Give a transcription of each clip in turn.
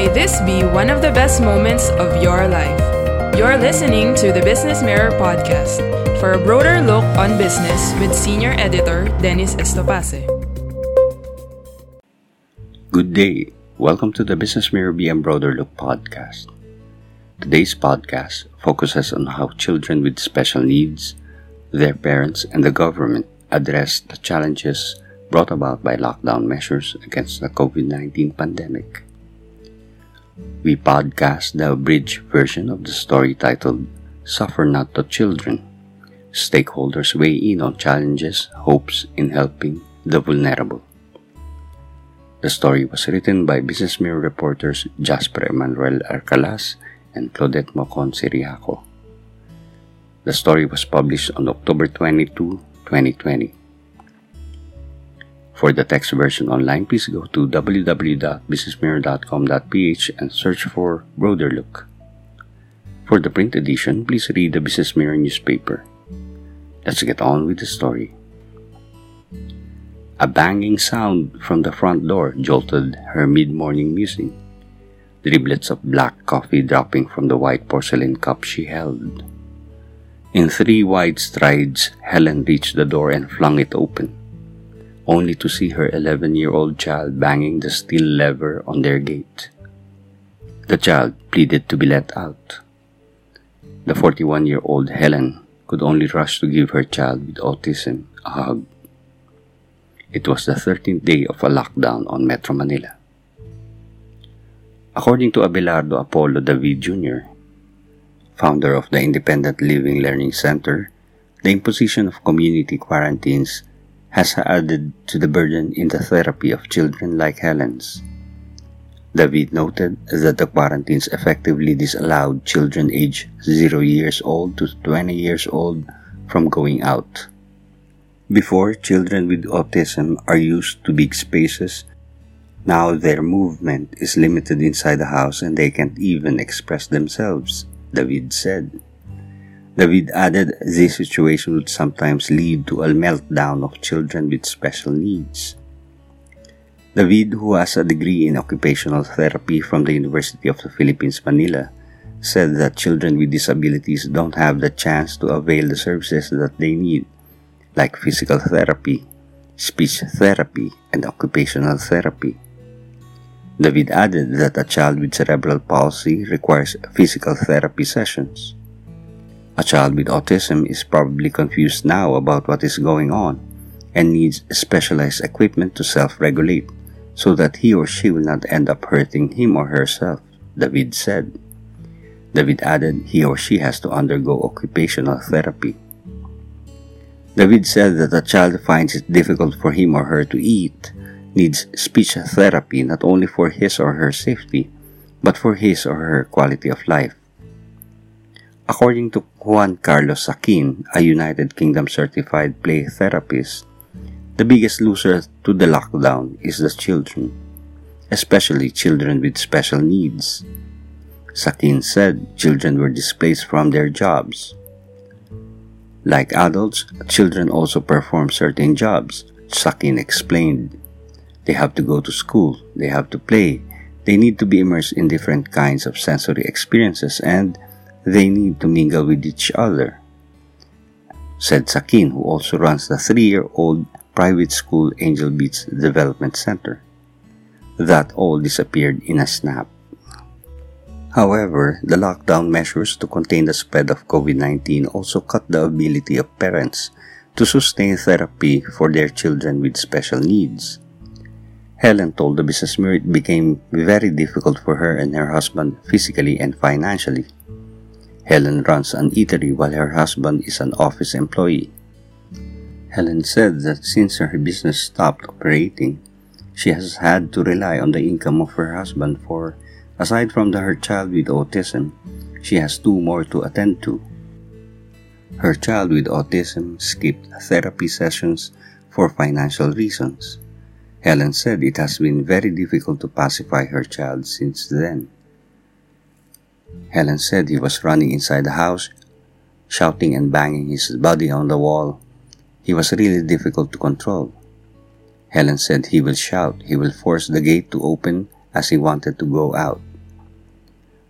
may this be one of the best moments of your life. You're listening to the Business Mirror Podcast for a broader look on business with Senior Editor Dennis Estopace. Good day. Welcome to the Business Mirror BM Broader Look Podcast. Today's podcast focuses on how children with special needs, their parents, and the government address the challenges brought about by lockdown measures against the COVID-19 pandemic. We podcast the abridged version of the story titled Suffer Not the Children. Stakeholders weigh in on challenges, hopes in helping the vulnerable. The story was written by Business Mirror reporters Jasper Emmanuel Arcalas and Claudette Mocon Siriaco. The story was published on October 22, 2020. For the text version online, please go to www.businessmirror.com.ph and search for Broader Look. For the print edition, please read the Business Mirror newspaper. Let's get on with the story. A banging sound from the front door jolted her mid-morning musing, driblets of black coffee dropping from the white porcelain cup she held. In 3 wide strides, Helen reached the door and flung it open, only to see her 11-year-old child banging the steel lever on their gate. The child pleaded to be let out. The 41-year-old Helen could only rush to give her child with autism a hug. It was the 13th day of a lockdown on Metro Manila. According to Abelardo Apollo David Jr., founder of the Independent Living Learning Center, the imposition of community quarantines has added to the burden in the therapy of children like Helen's. David noted that the quarantines effectively disallowed children aged 0 years old to 20 years old from going out. Before, children with autism are used to big spaces. Now their movement is limited inside the house and they can't even express themselves, David said. David added this situation would sometimes lead to a meltdown of children with special needs. David, who has a degree in occupational therapy from the University of the Philippines, Manila, said that children with disabilities don't have the chance to avail the services that they need, like physical therapy, speech therapy, and occupational therapy. David added that a child with cerebral palsy requires physical therapy sessions. A child with autism is probably confused now about what is going on and needs specialized equipment to self-regulate so that he or she will not end up hurting him or herself, David said. David added he or she has to undergo occupational therapy. David said that a child finds it difficult for him or her to eat, needs speech therapy not only for his or her safety, but for his or her quality of life. According to Juan Carlos Sakin, a United Kingdom certified play therapist, the biggest loser to the lockdown is the children, especially children with special needs. Sakin said children were displaced from their jobs. Like adults, children also perform certain jobs, Sakin explained. They have to go to school, they have to play, they need to be immersed in different kinds of sensory experiences, and they need to mingle with each other, said Sakin, who also runs the 3-year-old private school Angel Beats Development Center. That all disappeared in a snap. However, the lockdown measures to contain the spread of COVID-19 also cut the ability of parents to sustain therapy for their children with special needs. Helen told the Business Mirror it became very difficult for her and her husband physically and financially. Helen runs an eatery while her husband is an office employee. Helen said that since her business stopped operating, she has had to rely on the income of her husband for, aside from her child with autism, she has 2 more to attend to. Her child with autism skipped therapy sessions for financial reasons. Helen said it has been very difficult to pacify her child since then. Helen said he was running inside the house, shouting and banging his body on the wall. He was really difficult to control. Helen said he will shout, he will force the gate to open as he wanted to go out.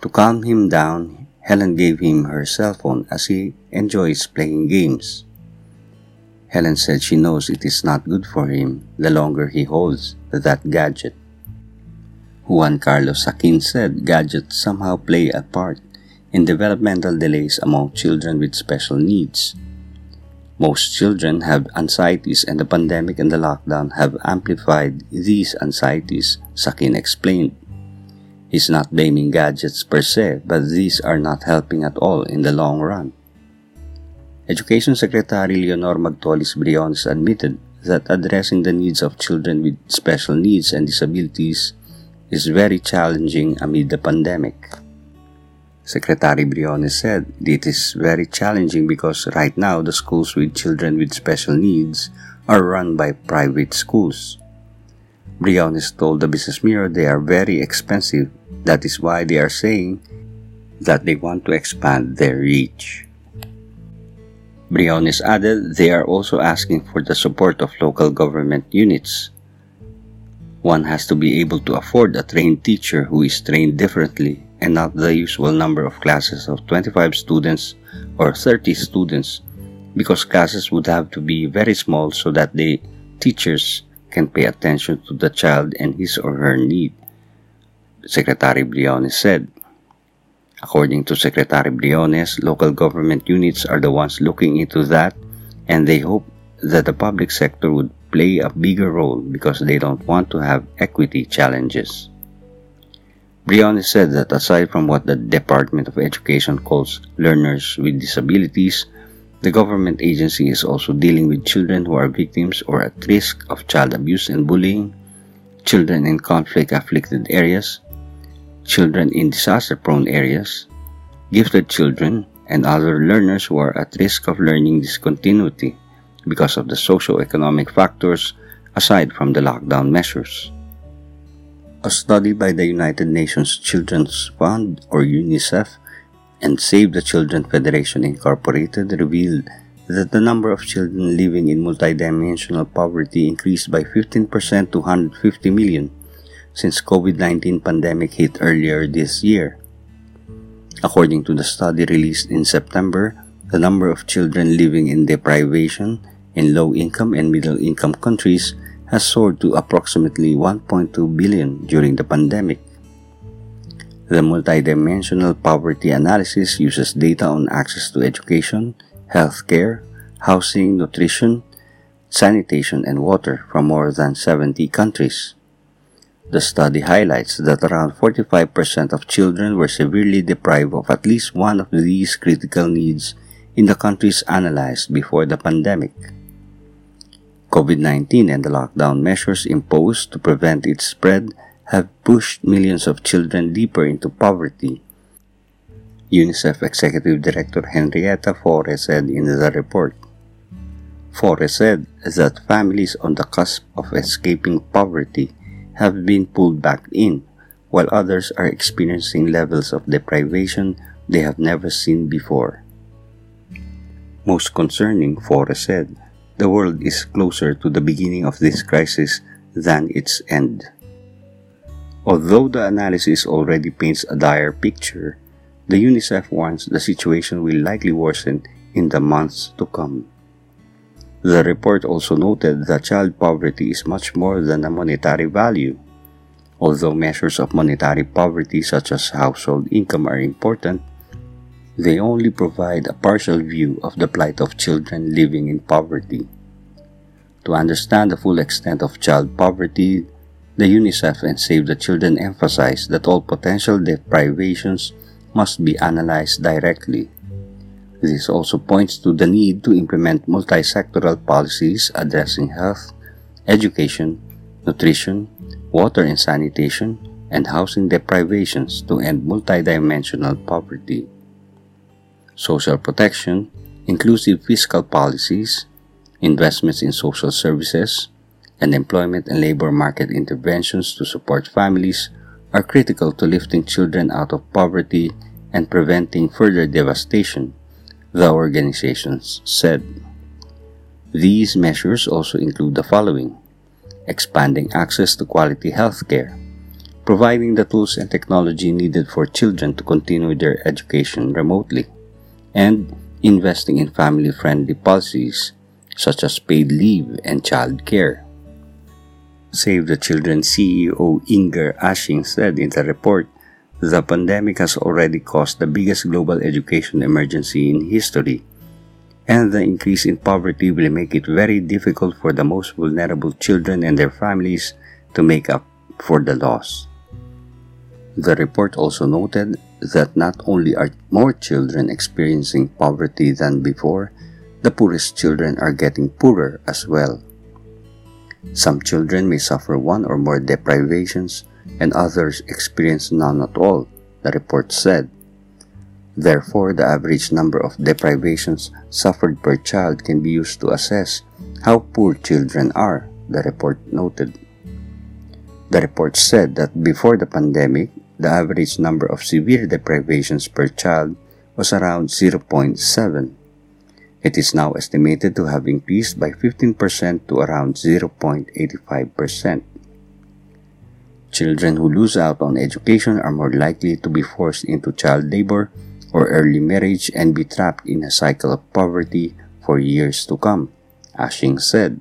To calm him down, Helen gave him her cell phone as he enjoys playing games. Helen said she knows it is not good for him the longer he holds that gadget. Juan Carlos Sakin said gadgets somehow play a part in developmental delays among children with special needs. Most children have anxieties, and the pandemic and the lockdown have amplified these anxieties, Sakin explained. He's not blaming gadgets per se, but these are not helping at all in the long run. Education Secretary Leonor Magtolis Briones admitted that addressing the needs of children with special needs and disabilities is very challenging amid the pandemic. Secretary Briones said it is very challenging because right now the schools with children with special needs are run by private schools. Briones told the Business Mirror they are very expensive. That is why they are saying that they want to expand their reach. Briones added they are also asking for the support of local government units. One has to be able to afford a trained teacher who is trained differently and not the usual number of classes of 25 students or 30 students, because classes would have to be very small so that the teachers can pay attention to the child and his or her need, Secretary Briones said. According to Secretary Briones, local government units are the ones looking into that, and they hope that the public sector would play a bigger role because they don't want to have equity challenges. Briones said that aside from what the Department of Education calls learners with disabilities, the government agency is also dealing with children who are victims or at risk of child abuse and bullying, children in conflict-afflicted areas, children in disaster-prone areas, gifted children, and other learners who are at risk of learning discontinuity because of the socio-economic factors aside from the lockdown measures. A study by the United Nations Children's Fund, or UNICEF, and Save the Children Federation Incorporated revealed that the number of children living in multidimensional poverty increased by 15% to 150 million since COVID-19 pandemic hit earlier this year. According to the study released in September, the number of children living in deprivation in low-income and middle-income countries has soared to approximately 1.2 billion during the pandemic. The multidimensional poverty analysis uses data on access to education, healthcare, housing, nutrition, sanitation, and water from more than 70 countries. The study highlights that around 45% of children were severely deprived of at least one of these critical needs in the countries analyzed before the pandemic. COVID-19 and the lockdown measures imposed to prevent its spread have pushed millions of children deeper into poverty, UNICEF Executive Director Henrietta Fore said in the report. Fore said that families on the cusp of escaping poverty have been pulled back in, while others are experiencing levels of deprivation they have never seen before. Most concerning, Fore said, the world is closer to the beginning of this crisis than its end. Although the analysis already paints a dire picture, the UNICEF warns the situation will likely worsen in the months to come. The report also noted that child poverty is much more than a monetary value. Although measures of monetary poverty such as household income are important, they only provide a partial view of the plight of children living in poverty. To understand the full extent of child poverty, the UNICEF and Save the Children emphasize that all potential deprivations must be analyzed directly. This also points to the need to implement multi-sectoral policies addressing health, education, nutrition, water and sanitation, and housing deprivations to end multidimensional poverty. Social protection, inclusive fiscal policies, investments in social services, and employment and labor market interventions to support families are critical to lifting children out of poverty and preventing further devastation, the organizations said. These measures also include the following: expanding access to quality health care, providing the tools and technology needed for children to continue their education remotely, and investing in family-friendly policies such as paid leave and child care. Save the Children CEO Inger Ashing said in the report, the pandemic has already caused the biggest global education emergency in history, and the increase in poverty will make it very difficult for the most vulnerable children and their families to make up for the loss. The report also noted that not only are more children experiencing poverty than before, the poorest children are getting poorer as well. Some children may suffer one or more deprivations, and others experience none at all, the report said. Therefore, the average number of deprivations suffered per child can be used to assess how poor children are, the report noted. The report said that before the pandemic, the average number of severe deprivations per child was around 0.7. It is now estimated to have increased by 15% to around 0.85%. Children who lose out on education are more likely to be forced into child labor or early marriage and be trapped in a cycle of poverty for years to come, Ashing said.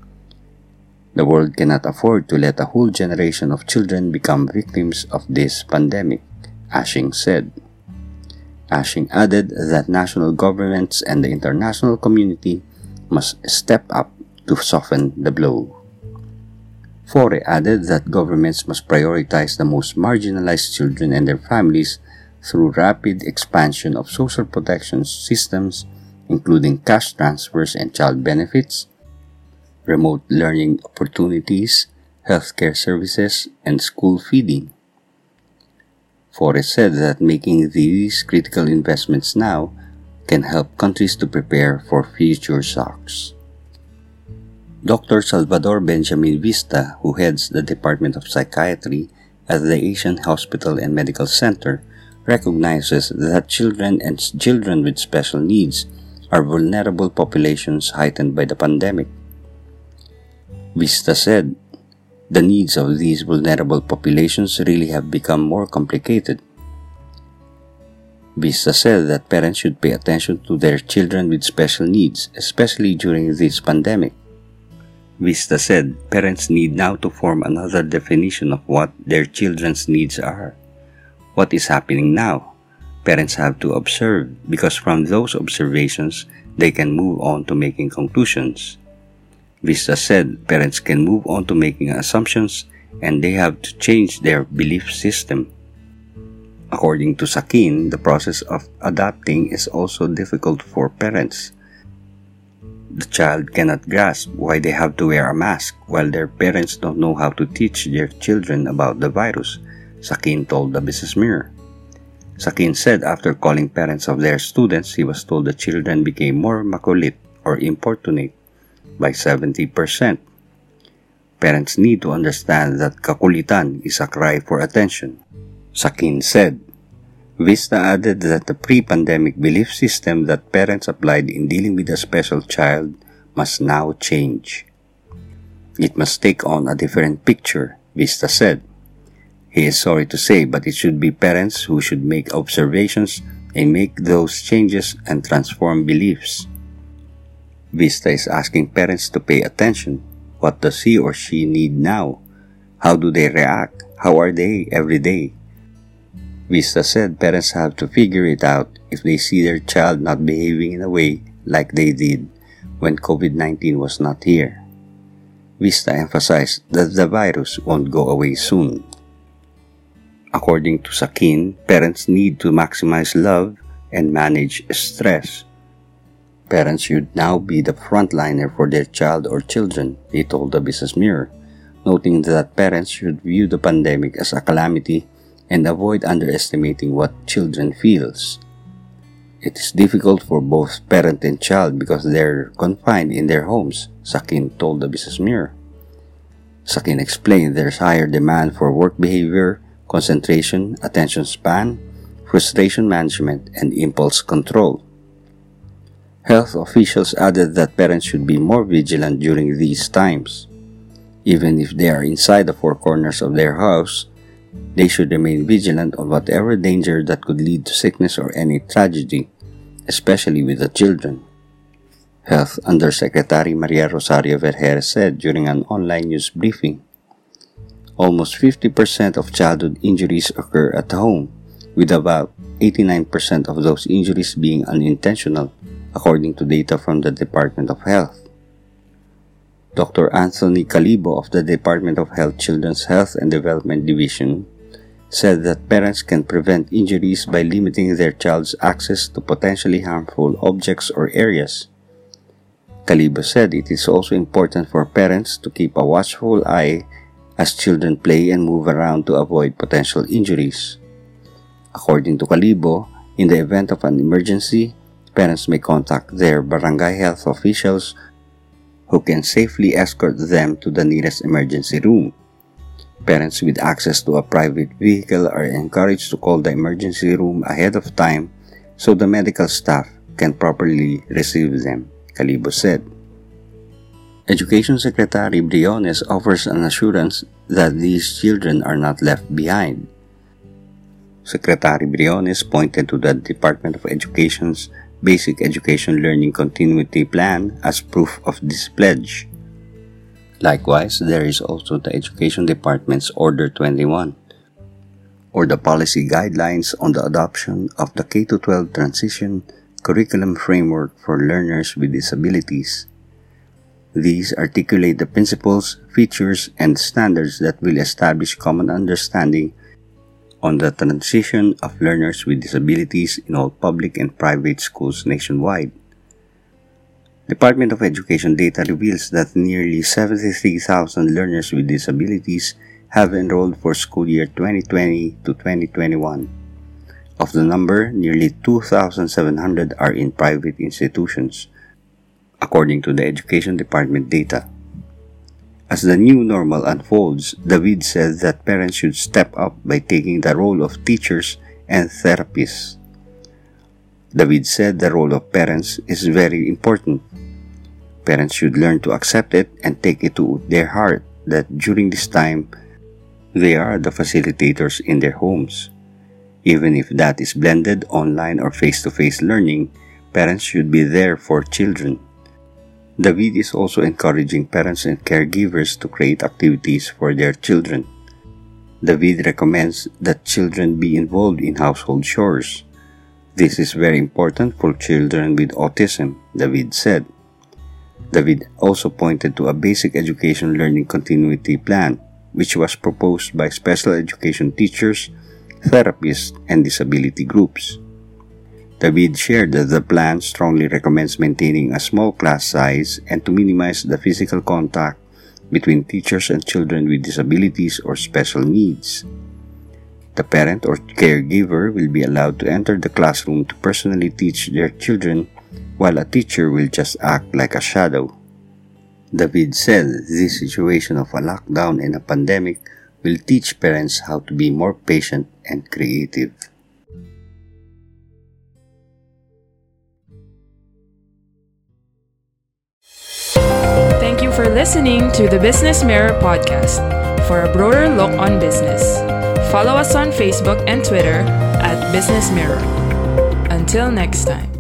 The world cannot afford to let a whole generation of children become victims of this pandemic, Ashing said. Ashing added that national governments and the international community must step up to soften the blow. Fore added that governments must prioritize the most marginalized children and their families through rapid expansion of social protection systems, including cash transfers and child benefits, remote learning opportunities, healthcare services, and school feeding. Fore said that making these critical investments now can help countries to prepare for future shocks. Dr. Salvador Benjamin Vista, who heads the Department of Psychiatry at the Asian Hospital and Medical Center, recognizes that children and children with special needs are vulnerable populations heightened by the pandemic. Vista said, the needs of these vulnerable populations really have become more complicated. Vista said that parents should pay attention to their children with special needs, especially during this pandemic. Vista said parents need now to form another definition of what their children's needs are. What is happening now? Parents have to observe, because from those observations, they can move on to making conclusions. Vista said parents can move on to making assumptions and they have to change their belief system. According to Sakin, the process of adapting is also difficult for parents. The child cannot grasp why they have to wear a mask while their parents don't know how to teach their children about the virus, Sakin told the Business Mirror. Sakin said after calling parents of their students, he was told the children became more makulit or importunate by 70%. Parents need to understand that kakulitan is a cry for attention, Sakin said. Vista added that the pre-pandemic belief system that parents applied in dealing with a special child must now change. It must take on a different picture, Vista said. He is sorry to say, but it should be parents who should make observations and make those changes and transform beliefs. Vista is asking parents to pay attention. What does he or she need now? How do they react? How are they every day? Vista said parents have to figure it out if they see their child not behaving in a way like they did when COVID-19 was not here. Vista emphasized that the virus won't go away soon. According to Sakin, parents need to maximize love and manage stress. Parents should now be the frontliner for their child or children, he told the Business Mirror, noting that parents should view the pandemic as a calamity and avoid underestimating what children feels. It is difficult for both parent and child because they're confined in their homes, Sakin told the Business Mirror. Sakin explained there's higher demand for work behavior, concentration, attention span, frustration management, and impulse control. Health officials added that parents should be more vigilant during these times. Even if they are inside the four corners of their house, They should remain vigilant on whatever danger that could lead to sickness or any tragedy, especially with the children. Health Undersecretary Maria Rosario Vergere said during an online news briefing, almost 50% of childhood injuries occur at home, with about 89% of those injuries being unintentional, according to data from the Department of Health. Dr. Anthony Calibo of the Department of Health Children's Health and Development Division said that parents can prevent injuries by limiting their child's access to potentially harmful objects or areas. Calibo said it is also important for parents to keep a watchful eye as children play and move around to avoid potential injuries. According to Calibo, in the event of an emergency, parents may contact their barangay health officials who can safely escort them to the nearest emergency room. Parents with access to a private vehicle are encouraged to call the emergency room ahead of time so the medical staff can properly receive them, Calibo said. Education Secretary Briones offers an assurance that these children are not left behind. Secretary Briones pointed to the Department of Education's Basic Education Learning Continuity Plan as proof of this pledge. Likewise, there is also the Education Department's Order 21, or the policy guidelines on the adoption of the K-12 transition curriculum framework for learners with disabilities. These articulate the principles, features, and standards that will establish common understanding on the transition of learners with disabilities in all public and private schools nationwide. Department of Education data reveals that nearly 73,000 learners with disabilities have enrolled for school year 2020 to 2021. Of the number, nearly 2,700 are in private institutions, according to the Education Department data. As the new normal unfolds, David said that parents should step up by taking the role of teachers and therapists. David said the role of parents is very important. Parents should learn to accept it and take it to their heart that during this time, they are the facilitators in their homes. Even if that is blended online or face-to-face learning, parents should be there for children. David is also encouraging parents and caregivers to create activities for their children. David recommends that children be involved in household chores. This is very important for children with autism, David said. David also pointed to a basic education learning continuity plan, which was proposed by special education teachers, therapists, and disability groups. David shared that the plan strongly recommends maintaining a small class size and to minimize the physical contact between teachers and children with disabilities or special needs. The parent or caregiver will be allowed to enter the classroom to personally teach their children, while a teacher will just act like a shadow. David said this situation of a lockdown and a pandemic will teach parents how to be more patient and creative. Thank you for listening to the Business Mirror podcast. For a broader look on business, follow us on Facebook and Twitter at Business Mirror. Until next time.